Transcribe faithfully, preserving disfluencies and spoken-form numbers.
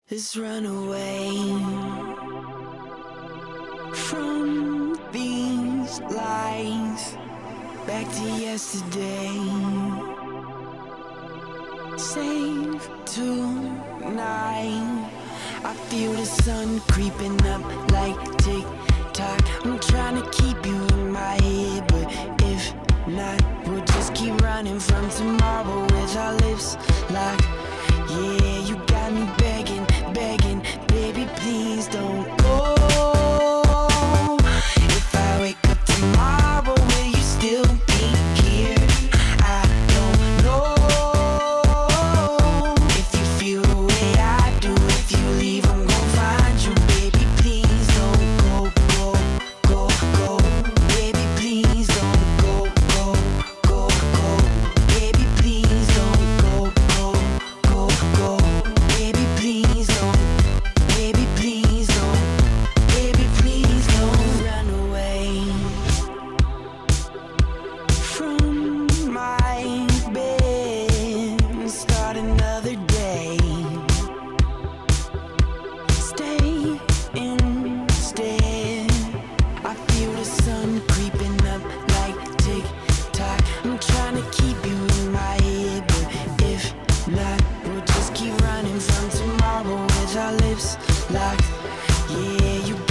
Let's run away from these lies, back to yesterday. Save tonight. I feel the sun creeping up like tick-tock. I'm trying to keep you in my head, but if not, we'll just keep running from tomorrow with our lips locked. Yeah, you got me begging, begging, baby, please don't go. If I wake up tomorrow, will you still be here? I don't know. If you feel the way I do, if you leave, I'm gonna find you, baby, please don't go, go, go, go. Baby, please don't go, go, go, go. Baby, please don't go, go, go, go. Baby, please don't. Baby, please don't. Baby, please don't run away from my bed and start another day. Stay instead. I feel the sun creeping up like tick-tock. I'm trying to keep you in my head, but if not, we'll just keep running from tomorrow with our lips locked. Yeah, you